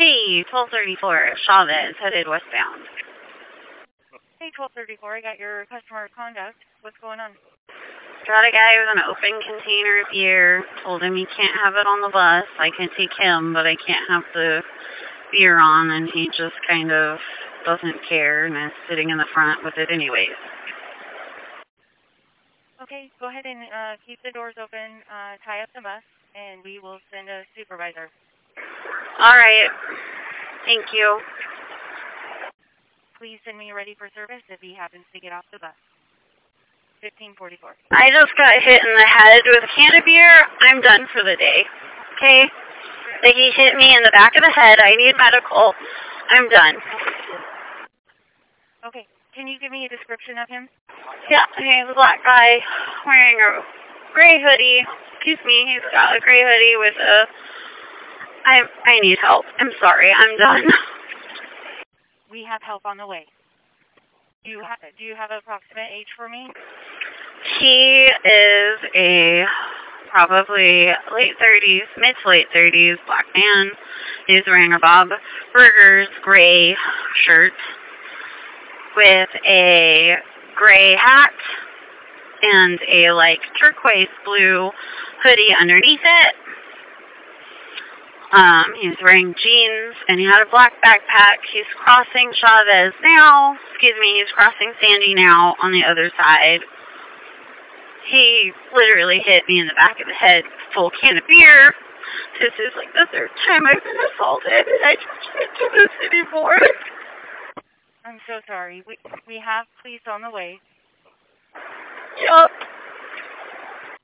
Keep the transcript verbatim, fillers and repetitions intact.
Hey, twelve thirty-four, Chavez, headed westbound. Hey, twelve thirty-four, I got your customer conduct. What's going on? Got a guy with an open container of beer. Told him he can't have it on the bus. I can take him, but I can't have the beer on, and he just kind of doesn't care and is sitting in the front with it anyways. Okay, go ahead and uh, keep the doors open, uh, tie up the bus, and we will send a supervisor. All right. Thank you. Please send me ready for service if he happens to get off the bus. fifteen forty-four. I just got hit in the head with a can of beer. I'm done for the day. Okay? Like, he hit me in the back of the head. I need medical. I'm done. Okay. Can you give me a description of him? Yeah, he's a black guy wearing a gray hoodie. Excuse me, he's got a gray hoodie with a... I I need help. I'm sorry. I'm done. We have help on the way. Do you, ha do you have an approximate age for me? He is a probably late thirties, mid to late thirties, black man. He's wearing a Bob Burgers gray shirt with a gray hat and a like turquoise blue hoodie underneath it. Um, he's wearing jeans and he had a black backpack. He's crossing Chavez now. Excuse me, he's crossing Sandy now on the other side. He literally hit me in the back of the head, full can of beer. This is like the third time I've been assaulted, and I just can't do this anymore. I'm so sorry. We we have police on the way. Yup.